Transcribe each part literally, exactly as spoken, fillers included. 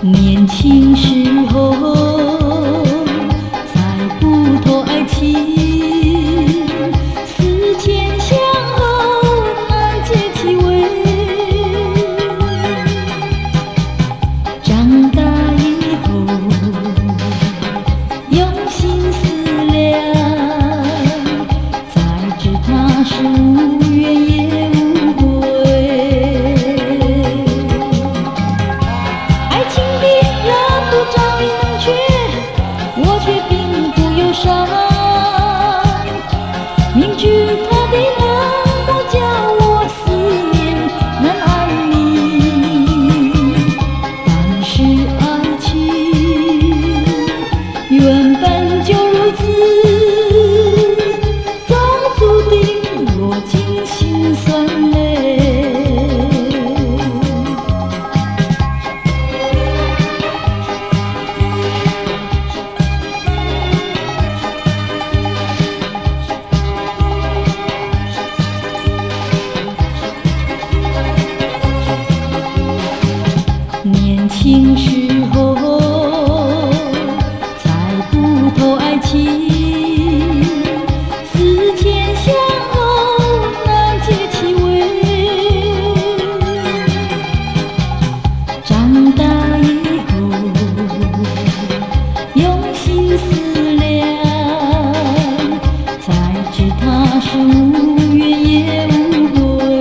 年轻时候才不偷爱情，思前想后难解其味。长大以后用心思量，才知他是无缘也无悔。爱情的热度早已冷却，我却并不忧伤。明知他的冷漠叫我思念难安宁，但是爱情原本就如此，总注定落尽心酸泪。年轻时候才不偷爱情，思前想后难解其味。长大以后用心思量，才知他是无缘也无悔。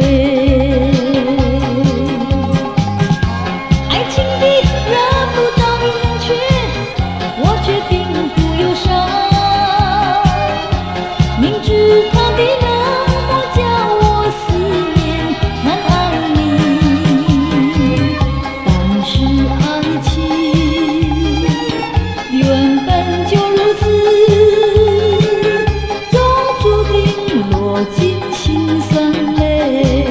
爱情的热度早已冷却，我却并不忧伤。明知他的冷漠叫我思念难安宁，但是爱情原本就如此，总注定落尽心酸泪。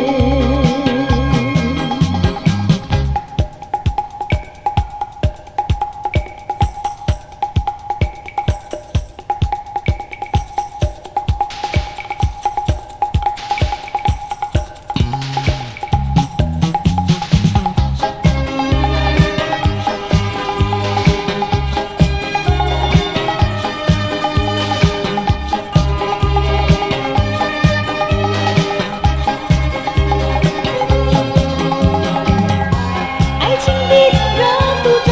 爱情的热度